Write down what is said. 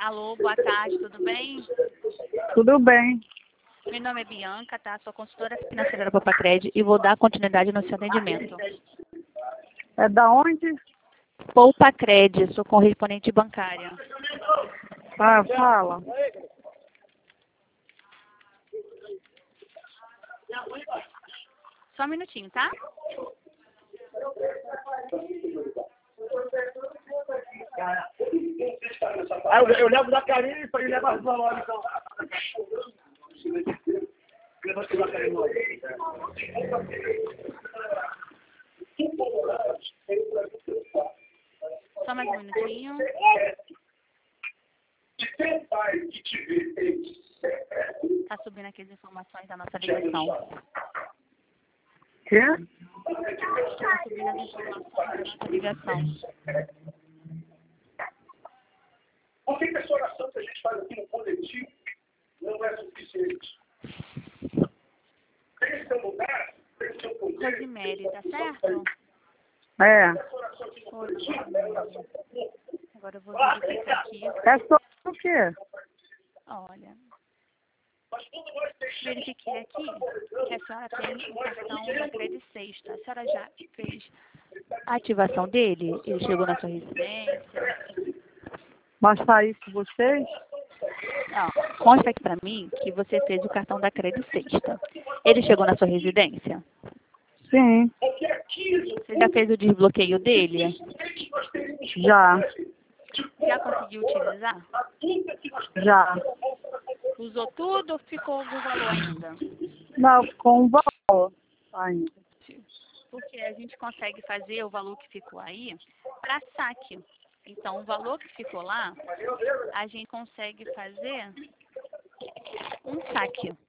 Alô, boa tarde, tudo bem? Tudo bem. Meu nome é Bianca, tá? Sou consultora financeira da Poupa-Cred e vou dar continuidade no seu atendimento. É da onde? Poupa-Cred, sou correspondente bancária. Ah, fala. Só um minutinho, tá? Eu levo da Karine para ele levar os valores, então. Só mais um minutinho. Tá subindo aqui as informações da nossa ligação. Quê? Tá subindo as informações da nossa ligação. Por que essa oração que a gente faz aqui no coletivo não é suficiente? Tem seu lugar, tem seu poder. Rosemary, tá certo? É. Oi, Rosemary. Agora eu vou verificar aqui. É sobre o quê? Olha. Verifiquei aqui que a senhora tem o cartão da Credit Sexta. A senhora já fez a ativação dele? Ele chegou na sua residência? Mostrar isso pra vocês? Não, consta aqui pra mim que você fez o cartão da Credit Sexta. Ele chegou na sua residência? Sim. Você já fez o desbloqueio dele? Já. Já conseguiu utilizar? Já. Usou tudo ou ficou algum valor ainda? Não, com um valor ainda. Porque a gente consegue fazer o valor que ficou aí para saque. Então, o valor que ficou lá, a gente consegue fazer um saque.